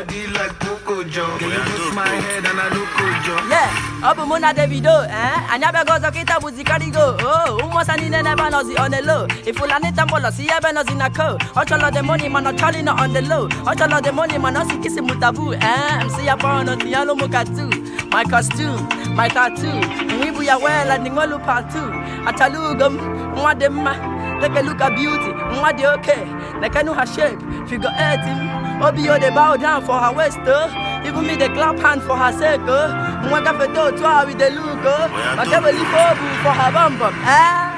body like Coco Joe. Can you boost my head and I look Joe? Yeah, Abu Mona Davido, I never go to Kita Buzikarigo. Oh, almost I never knows on the low. If you land it, I'm gonna see Ebenos in a co. All of the money, man, not Charlie not on the low. All of the money, man, not kissing Mutabu. I'm see a pound on the yellow Mokatu. My costume, my tattoo. We be well and Ningolu part 2. Atalugum, Mwadema. Take a look at beauty, Mwadi okay. Like I know her shape, figure 18. Obio they bow down for her waist, even me the clap hand for her sake, Mwaka feto, toi with the look, I can't believe for her bum bum,